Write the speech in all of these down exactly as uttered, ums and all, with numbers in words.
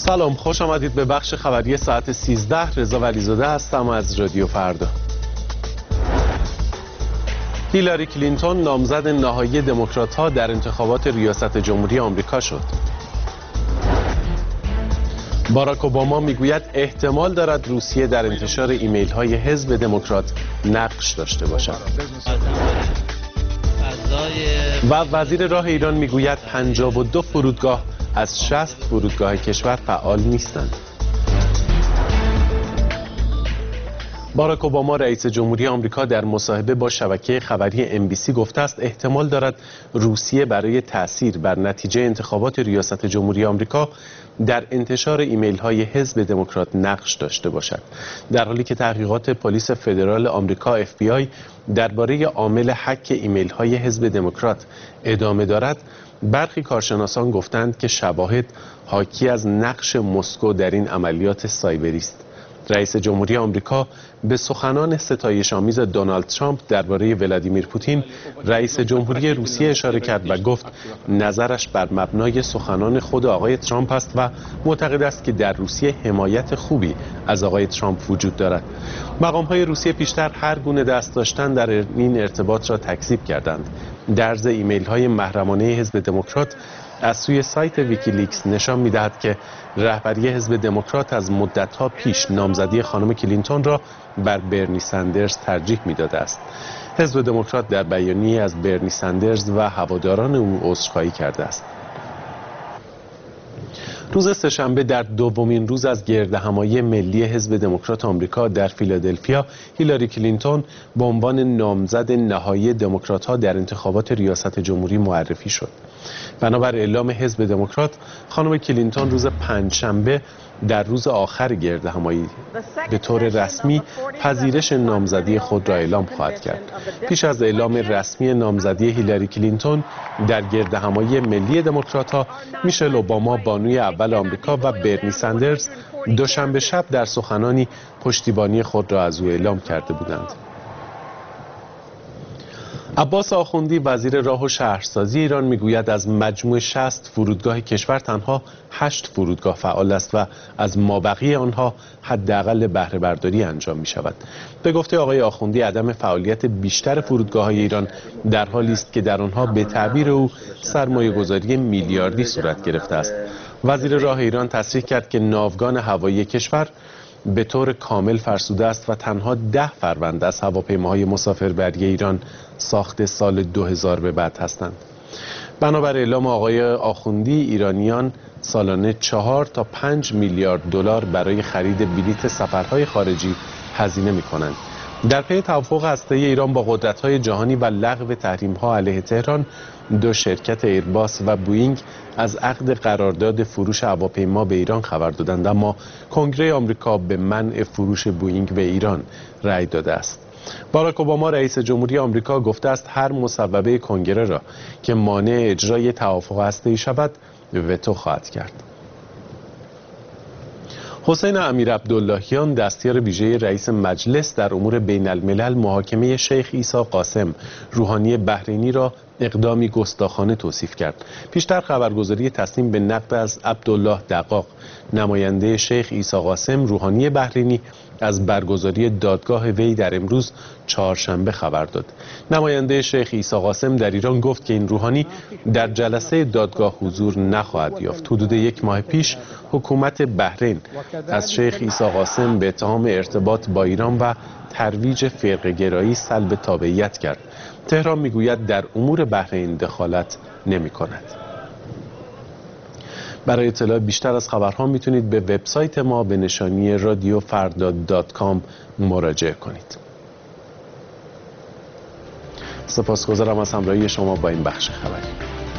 سلام، خوش آمدید به بخش خبری ساعت سیزده. رضا ولیزاده هستم از رادیو فردا. هیلاری کلینتون نامزد نهایی دموکرات‌ها در انتخابات ریاست جمهوری آمریکا شد. باراک اوباما میگوید احتمال دارد روسیه در انتشار ایمیل‌های حزب دموکرات نقش داشته باشد. و وزیر راه ایران میگوید پنجاه و دو فرودگاه از شصت فرودگاه کشور فعال نیستند. باراک اوباما رئیس جمهوری آمریکا در مصاحبه با شبکه خبری ام بی سی گفته است احتمال دارد روسیه برای تأثیر بر نتیجه انتخابات ریاست جمهوری آمریکا در انتشار ایمیل‌های حزب دموکرات نقش داشته باشد، در حالی که تحقیقات پلیس فدرال آمریکا اف بی آی درباره عامل هک ایمیل‌های حزب دموکرات ادامه دارد. برخی کارشناسان گفتند که شواهد حاکی از نقش مسکو در این عملیات سایبری است. رئیس جمهوری آمریکا به سخنان ستایش آمیز دونالد ترامپ درباره ولادیمیر پوتین رئیس جمهوری روسیه اشاره کرد و گفت نظرش بر مبنای سخنان خود آقای ترامپ است و معتقد است که در روسیه حمایت خوبی از آقای ترامپ وجود دارد. مقام‌های روسیه پیشتر هر گونه دست داشتن در این ارتباط را تکذیب کردند. درز ایمیل‌های محرمانه حزب دموکرات از سوی سایت ویکیلیکس نشان می‌دهد که رهبری حزب دموکرات از مدت‌ها پیش نامزدی خانم کلینتون را بر برنی سندرز ترجیح می‌داده است. حزب دموکرات در بیانیه‌ای از برنی سندرز و هواداران او عذرخواهی کرده است. روز سه‌شنبه در دومین روز از گردهمایی ملی حزب دموکرات آمریکا در فیلادلفیا، هیلاری کلینتون به عنوان نامزد نهایی دموکرات‌ها در انتخابات ریاست جمهوری معرفی شد. بنابر اعلام حزب دموکرات، خانم کلینتون روز پنجشنبه در روز آخر گردهمایی به طور رسمی پذیرش نامزدی خود را اعلام خواهد کرد. پیش از اعلام رسمی نامزدی هیلاری کلینتون در گردهمایی ملی دموکرات‌ها، میشل اوباما بانوی اول آمریکا و برنی سندرز دوشنبه شب در سخنانی پشتیبانی خود را از او اعلام کرده بودند. عباس آخوندی وزیر راه و شهرسازی ایران میگوید از مجموع شصت فرودگاه کشور تنها هشت فرودگاه فعال است و از مابقی آنها حداقل بهره برداری انجام می شود. به گفته آقای آخوندی عدم فعالیت بیشتر فرودگاه‌های ایران در حالی است که در آنها به تعبیر او سرمایه گذاری میلیاردی صورت گرفته است. وزیر راه ایران تصریح کرد که ناوگان هوایی کشور به طور کامل فرسوده است و تنها ده فروند از هواپیماهای مسافربری ایران ساخت سال دو هزار به بعد هستند. بنابر اعلام آقای آخوندی، ایرانیان سالانه چهار تا پنج میلیارد دلار برای خرید بلیط سفرهای خارجی هزینه می کنند. در پی توافق هسته‌ای ایران با قدرت‌های جهانی و لغو تحریم‌ها علیه تهران، دو شرکت ایرباس و بوئینگ از عقد قرارداد فروش هواپیما به ایران خبر دادند، اما کنگره آمریکا به منع فروش بوئینگ به ایران رأی داده است. باراک اوباما رئیس جمهوری آمریکا گفته است هر مصوبه کنگره را که مانع اجرای توافق هسته‌ای شود وتو خواهد کرد. حسین امیرعبداللهیان دستیار ویژه رئیس مجلس در امور بین الملل محاکمه شیخ عیسی قاسم روحانی بحرینی را اقدامی گستاخانه توصیف کرد. پیشتر خبرگزاری تصمیم به نقد از عبدالله دقاق، نماینده شیخ عیسی قاسم روحانی بحرینی، از برگزاری دادگاه وی در امروز چهارشنبه خبر داد. نماینده شیخ عیسی قاسم در ایران گفت که این روحانی در جلسه دادگاه حضور نخواهد یافت. حدود یک ماه پیش حکومت بحرین از شیخ عیسی قاسم به اتهام ارتباط با ایران و ترویج فرقه‌گرایی سلب تابعیت کرد. تهران میگوید در امور بحرین دخالت نمی کند. برای اطلاع بیشتر از خبرها میتونید به وبسایت ما به نشانی رادیو فردا دات کام مراجعه کنید. سپاسگزارم از همراهی شما با این بخش خبری.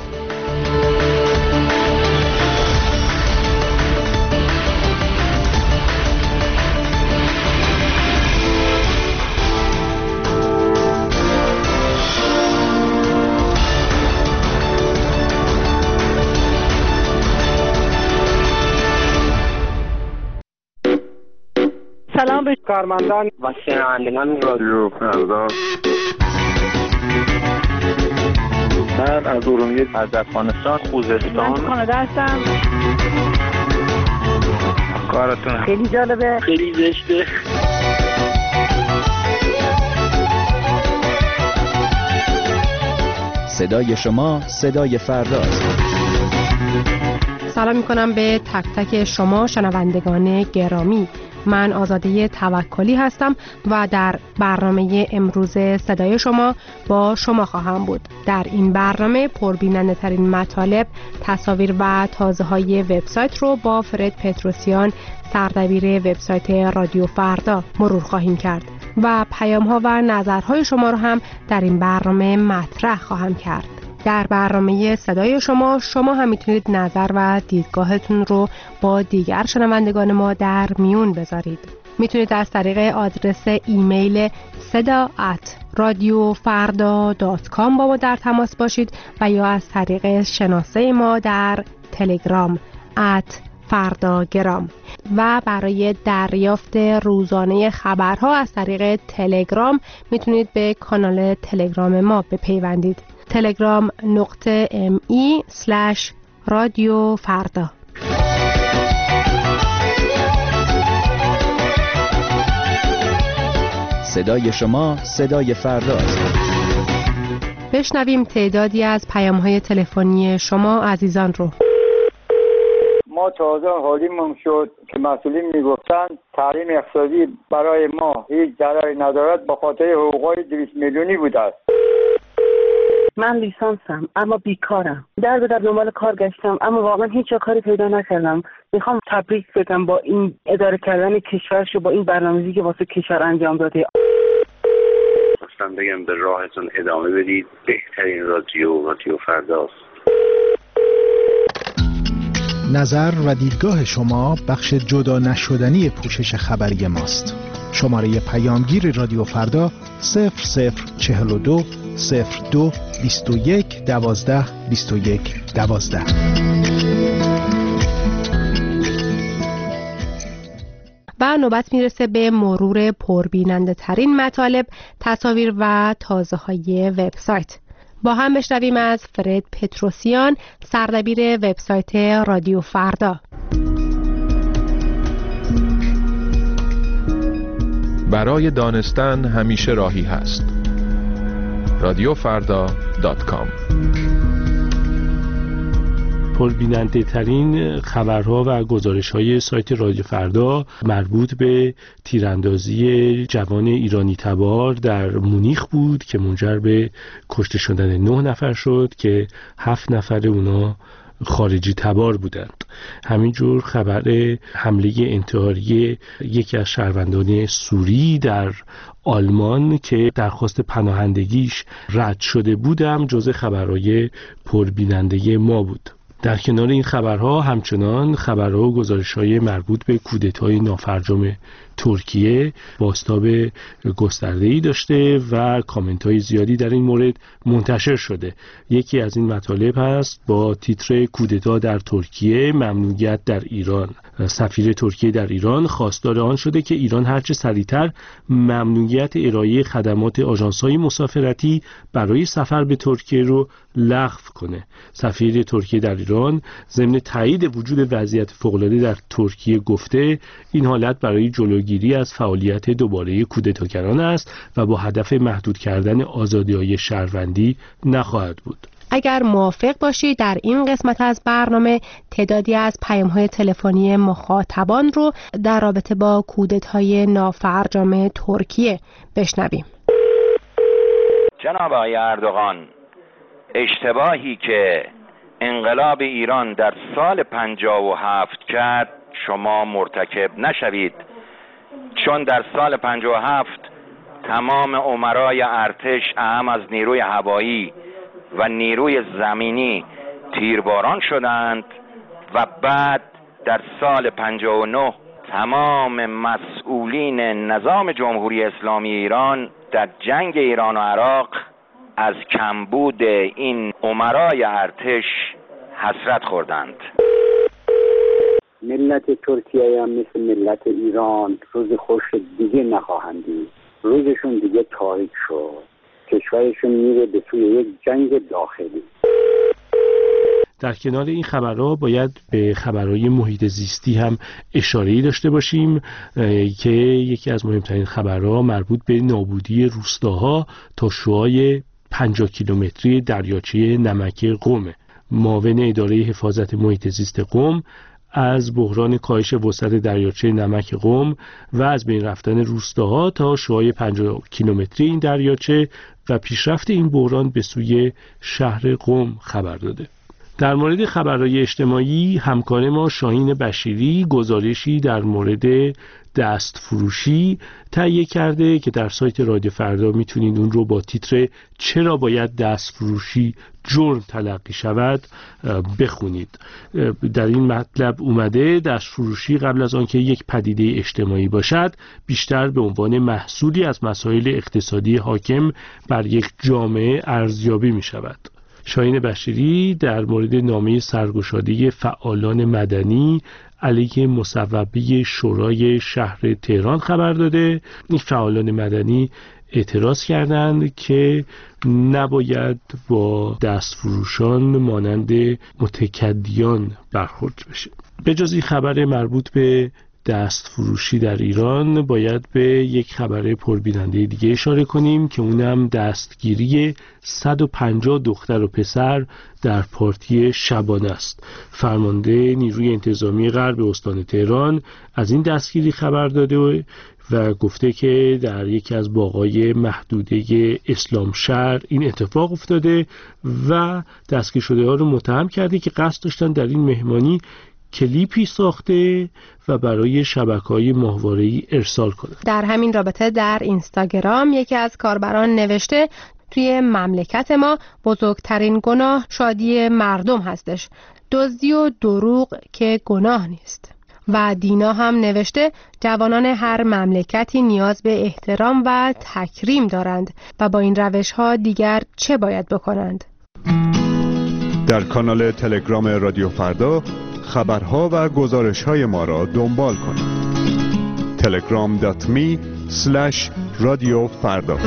سلام به کارمندان و شنوندگان رادیو فردا. من از ارومیه، از افغانستان، خوزستان، من کانادا هستم. کارتون خیلی جالبه، خیلی زشته. صدای شما صدای فرداست. سلام میکنم به تک تک شما شنوندگان گرامی. من آزاده توکلی هستم و در برنامه امروز صدای شما با شما خواهم بود. در این برنامه پربیننده ترین مطالب، تصاویر و تازه های وبسایت رو با فرد پتروسیان، سردبیر وبسایت رادیو فردا مرور خواهیم کرد و پیام ها و نظرهای شما رو هم در این برنامه مطرح خواهم کرد. در برنامه صدای شما شما هم میتونید نظر و دیدگاهتون رو با دیگر شنوندگان ما در میون بذارید. میتونید از طریق آدرس ایمیل صدا ات رادیو فردا دات کام با ما در تماس باشید و یا از طریق شناسه ما در تلگرام ات فرداگرام و برای دریافت روزانه خبرها از طریق تلگرام میتونید به کانال تلگرام ما بپیوندید. تلگرام نقطه ام ای سلش رادیو فردا. صدای شما صدای فرداست. بشنویم تعدادی از پیام‌های تلفنی شما عزیزان رو. ما تازه حالیمون شد که مسئولین میگفتن تحریم اقتصادی برای ما هیچ ضرری ندارد، به خاطر حقوقای دویست میلیونی بوده است. من لیسانسم اما بیکارم. در به در دنبال کار گشتم اما واقعا هیچ جا کاری پیدا نکردم. میخوام تبریک بگم با این اداره کردن کشورش و با این برنامه‌ریزی که واسه کشور انجام داده. خواستم بگم به راهتون ادامه بدید. بهترین رادیو رادیو فرداست. نظر و دیدگاه شما بخش جدا نشدنی پوشش خبری ماست. شماره پیامگیر رادیو فردا صفر صفر چهل و دو صفر دو بیست و یک دوازده بیست و یک دوازده. و نوبت میرسه به مرور پربیننده ترین مطالب، تصاویر و تازه های وبسایت. با هم بشنویم از فرد پتروسیان، سردبیر وبسایت رادیو فردا. برای دانستن همیشه راهی هست. رادیو فردا دات کام. پربیننده ترین خبرها و گزارش های سایت رادیو فردا مربوط به تیراندازی جوان ایرانی تبار در مونیخ بود که منجر به کشته شدن نه نفر شد که هفت نفر اونا خارجی تبار بودند. همینجور خبر حمله انتحاری یکی از شهروندان سوری در آلمان که درخواست پناهندگیش رد شده بودم جزء خبرهای پربیننده ما بود. در کنار این خبرها همچنان خبرها و گزارش‌های مربوط به کودتای نافرجام ترکیه بازتاب گسترده‌ای داشته و کامنت‌های زیادی در این مورد منتشر شده. یکی از این مطالب هست با تیتر کودتا در ترکیه، ممنوعیت در ایران. سفیر ترکیه در ایران خواستار آن شده که ایران هرچه سریعتر ممنوعیت ارائه خدمات آژانس‌های مسافرتی برای سفر به ترکیه رو لغو کنه. سفیر ترکیه در ایران ضمن تایید وجود وضعیت فوق‌العاده در ترکیه گفته این حالت برای جلوگیری از فعالیت دوباره کودتاگران است و با هدف محدود کردن آزادی‌های شهروندی نخواهد بود. اگر موافق باشید در این قسمت از برنامه تعدادی از پیام‌های تلفنی مخاطبان رو در رابطه با کودتای نافرجام ترکیه بشنویم. جناب آقای اردوغان، اشتباهی که انقلاب ایران در سال پنجاه و هفت کرد شما مرتکب نشوید، چون در سال پنجاه و هفت تمام امرای ارتش اهم از نیروی هوایی و نیروی زمینی تیرباران شدند و بعد در سال پنجاه و نه تمام مسئولین نظام جمهوری اسلامی ایران در جنگ ایران و عراق از کمبود این امرای ارتش حسرت خوردند. ملت ترکیه هم مثل ملت ایران روز خوش دیگه نخواهند دید. روزشون دیگه تاریک شد. کشورشون میره به سوی یک جنگ داخلی. در کنار این خبرها باید به خبرهای محیط زیستی هم اشاره‌ای داشته باشیم که یکی از مهمترین خبرها مربوط به نابودی روستاها تا شعاع پنجاه کیلومتری دریاچه نمک قم. معاون اداره حفاظت محیط زیست قم از بحران کاهش وسعت دریاچه نمک قم و از بین رفتن روستاها تا شعاع پنجاه کیلومتری این دریاچه و پیشرفت این بحران به سوی شهر قم خبر داده. در مورد خبرهای اجتماعی، همکار ما شاهین بشیری گزارشی در مورد دست فروشی تهیه کرده که در سایت رادیو فردا میتونید اون رو با تیتر چرا باید دست فروشی جرم تلقی شود بخونید. در این مطلب اومده دست فروشی قبل از آنکه یک پدیده اجتماعی باشد بیشتر به عنوان محصولی از مسائل اقتصادی حاکم بر یک جامعه ارزیابی می شود. شاهین بشیری در مورد نامه سرگشاده فعالان مدنی علیه مصوبه شورای شهر تهران خبر داده. این فعالان مدنی اعتراض کردند که نباید با دستفروشان مانند متکدیان برخورد بشه. به جز این خبر مربوط به دست فروشی در ایران باید به یک خبر پربیننده دیگه اشاره کنیم که اونم دستگیری صد و پنجاه دختر و پسر در پارتی شبانه است. فرمانده نیروی انتظامی غرب استان تهران از این دستگیری خبر داده و گفته که در یکی از باغ‌های محدوده اسلام شهر این اتفاق افتاده و دستگیر شده ها رو متهم کرده که قصد داشتن در این مهمانی کلیپی ساخته و برای شبکه‌های ماهواره‌ای ارسال کنه. در همین رابطه در اینستاگرام یکی از کاربران نوشته توی مملکت ما بزرگترین گناه شادی مردم هستش، دزدی و دروغ که گناه نیست. و دینا هم نوشته جوانان هر مملکتی نیاز به احترام و تکریم دارند و با این روش‌ها دیگر چه باید بکنند؟ در کانال تلگرام رادیو فردا خبرها و گزارش‌های ما را دنبال کنید. تلگرام دات می اسلش رادیو فردا.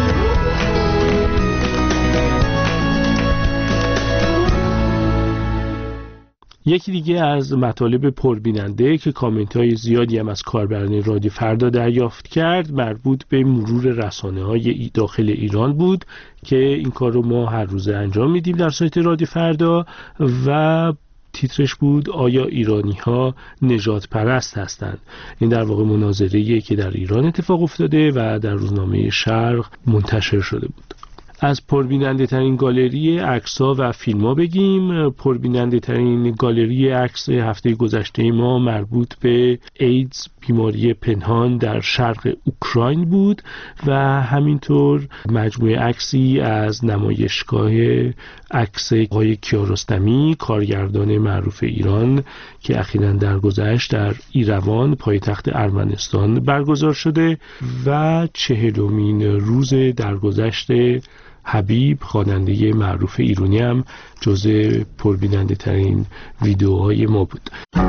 یکی دیگه از مطالب پربیننده که کامنت‌های زیادی هم از کاربران رادیو فردا دریافت کرد مربوط به مرور رسانه‌های داخل ایران بود که این کار رو ما هر روزه انجام میدیم در سایت رادیو فردا و تیترش بود آیا ایرانی‌ها نژاد پرست هستند. این در واقع مناظره‌ایه که در ایران اتفاق افتاده و در روزنامه شرق منتشر شده بود. از پربیننده ترین گالری عکس‌ها و فیلم‌ها بگیم. پربیننده ترین گالری عکس هفته گذشته ما مربوط به ایدز، بیماری پنهان در شرق اوکراین بود و همینطور مجموعه عکسی از نمایشگاه عکس آقای کیارستمی، کارگردان معروف ایران که اخیراً درگذشت در ایروان پایتخت ارمنستان برگزار شده و چهلمین روز درگذشت حبیب، خواننده معروف ایرانی هم جزء پربیننده ترین ویدیوهای ما بود.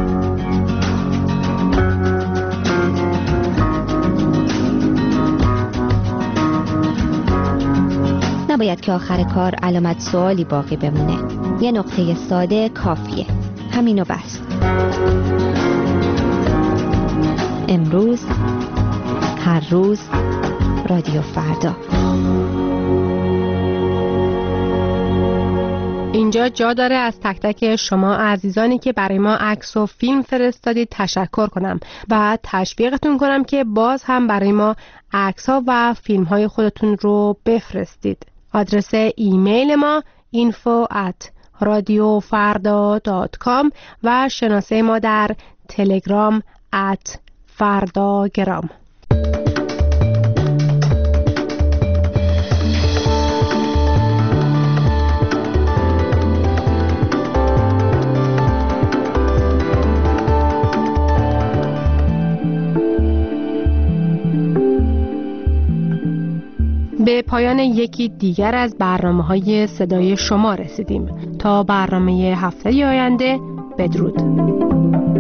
نباید که آخر کار علامت سوالی باقی بمونه. یه نقطه ساده کافیه. همینو بس. امروز، هر روز، رادیو فردا. اینجا جا داره از تک تک شما عزیزانی که برای ما عکس و فیلم فرستادید تشکر کنم و تشویقتون کنم که باز هم برای ما عکس ها و فیلم های خودتون رو بفرستید. آدرس ایمیل ما info at radiofarda dot com و شناسه ما در تلگرام at fardagram. به پایان یکی دیگر از برنامه‌های صدای شما رسیدیم. تا برنامه هفته آینده، بدرود.